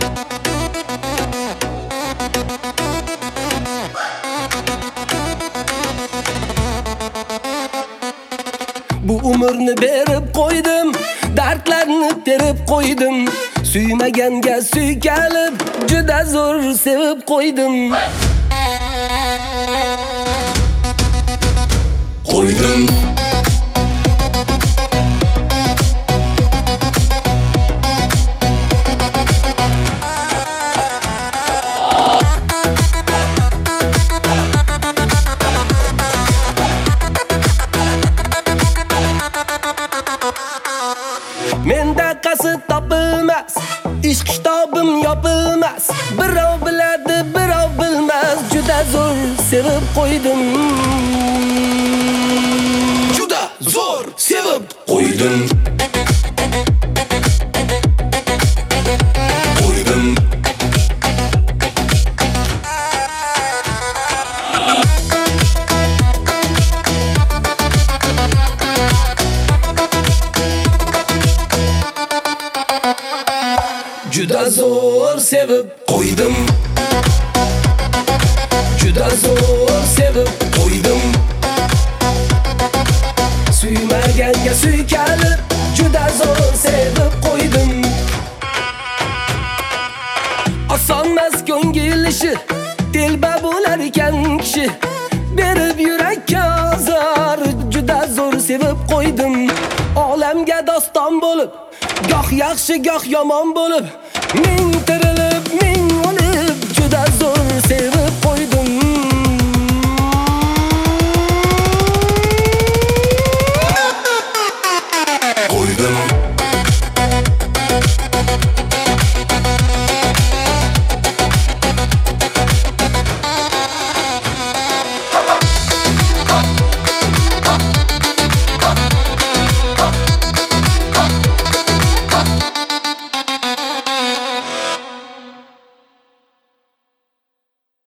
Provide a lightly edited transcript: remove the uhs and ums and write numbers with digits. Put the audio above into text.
Bu umrni berib qo'ydim, dardlarni terib qo'ydim. Suymaganga suykalib, juda zo'r sevib qo'ydim. Menda qasid topilmas, ish kitobim yopilmas. Birov biladi, birov bilmas, juda zo'r sevib qo'ydim. Juda zo'r sevib qo'ydim. Juda zo'r sevib qo'ydim. Juda zo'r sevib qo'ydim. Suymaganga suykalib, juda zo'r sevib qo'ydim. Osonmas ko'ngil ishi, telba bo'lar ekan kishi. Berib yurakka azor, juda zo'r sevib qo'ydim. Olamga doston bo'lib, goh yaxshi, goh yomon bo'lib, ming